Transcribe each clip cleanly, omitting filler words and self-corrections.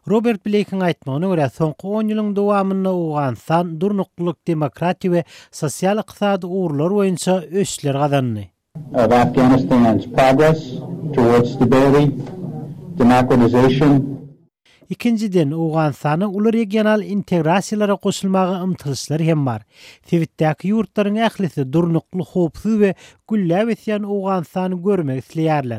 Robert Blake'in aytmagyna görä soňky 10 ýylyň dowamynda Awganistan durnukluk, demokratiýa we sosial ykdysady uğurlar boýunça ösler gazandy. Of Afghanistan's progress towards stability, democratization. İkinciden, Awganistanyň uly regional integrasiýalara goşulmagy ymtylşlary hem bar. Tewitdäki ýurtlaryň ählisi durnukly, hopsuz we güllä besýän Awganistany görmek isleýärler.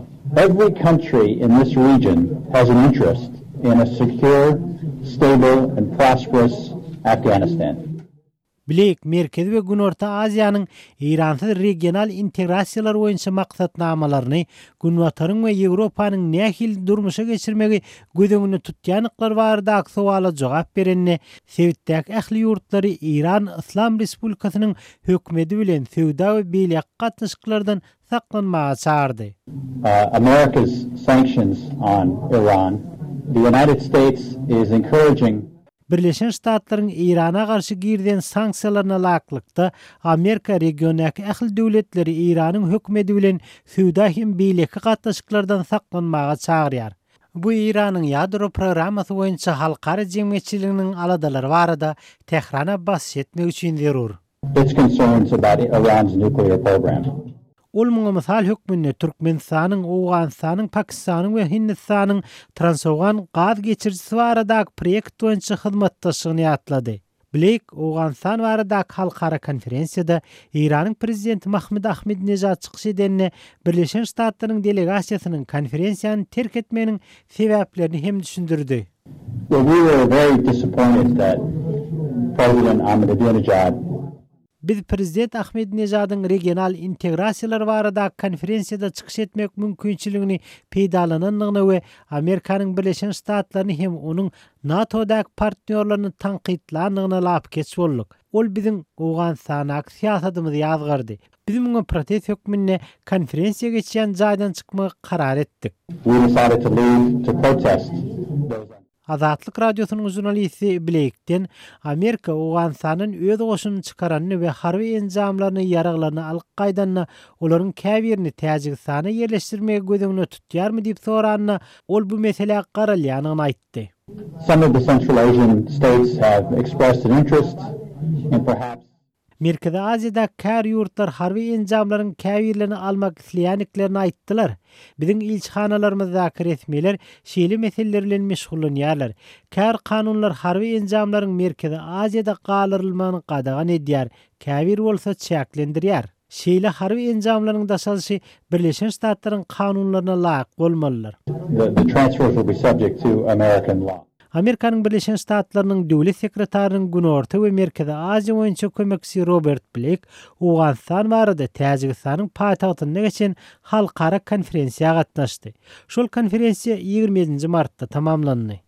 Every country in this region has an interest in a secure, stable, and prosperous Afghanistan. Blake, Merkezi we Günorta Aziýanyň Iransyz regional integrasiýalar boýunça maksatnamalaryny Günwataryň we Ýewropanyň nähil durmuşa geçirmegi gözeňini tutýanyklar barada sowala jogap berenine Sewitdäki ähli ýurtlary Iran Islam Respublikasynyň hökümeti bilen sewda we beýlek gatnaşyklardan saklanmaga çağırdy. America's sanctions on Iran. The United States is encouraging Birleşen Ştatlaryň Irana garşy girden sanksiýalaryna laklykda Amerika regionaky ähli döwletleri Iranyň hökümeti bilen sewda hem beýleki gatnaşyklardan saklanmaga çağırýar. Bu Iranyň ýadro programmasy boýunça halkara jemgyýetçiliginiň aladalary barada Tehrana bas etmek üçin zerur. its concerns about Iran's nuclear program. Olmaňa mysal hökmünde Türkmenistanyň, Awganistanyň, Pakistanyň we Hindistanyň transowgan gaz geçirjisi baradaky proýekt boýunça hyzmatdaşlygyny ýatlady. Blake, Awganistan baradaky halkara konferensiýada Iranyň prezidenti Mahmud Ahmadinejad çykyş edenine Birleşen Ştatlaryň delegasiýasynyň konferensiýany terk etmeginiň sebäplerini hem düşündirdi. Well, we were very disappointed that President Ahmadinejad Biz Prezident Ahmadinejad'ın regional integrasiýalar barada konferensiýada çykyş etmek mümkinçiligini peýdalananyny we Amerikanyň Birleşen Ştatlaryny hem onuň NATO'daky partnerlerini tanqidlanyny lap geçip bolduk. Ol biziň Awganistanaky siýasatymyzy ýazgardy. Biz muňa protest hökmünde konferensiýa geçýän jaýdan çykmagy karar etdik. we decided to leave to protest those. Azatlyk radiosynyň jurnalisti Blake'den Amerika Awganistanyň öz goşunyny çykaranyny we harby enjamlaryny ýaraglaryny alyp gaýdanyna, olaryň käbirini Täjikistana ýerleşdirmegi gözeňine tutýarmy diýip soranyna, ol bu mesele garalýanyny aýtdy. Some of the Central Asian states have expressed an interest in perhaps Merkezi Aziýada kär ýurtlar harby enjamlaryň käbirlerini almak isleýänliklerini aýtdylar. Biziň ilçhanalarymyzdaky resmiler şeýle meseleler bilen meşgullanýarlar. Kär kanunlar harby enjamlaryň Merkezi Aziýada galyrylmagyny gadagan edýär, käbir bolsa çäklendirýär. Şeýle harby enjamlaryň daşalyşy Birleşen Ştatlaryň kanunlaryna laýyk bolmalylar. the transfers will be subject to American law. Amerikanyň Birleşen Ştatlarynyň döwlet sekretarinyň Günorta we Merkezi Aziýa boýunça kömekçisi Robert Blake, Awganistan barada Täjikistanyň paýtagtyna geçen halkara konferensiýaga gatnaşdy. Şol konferensiýa 20 martda tamamlandy.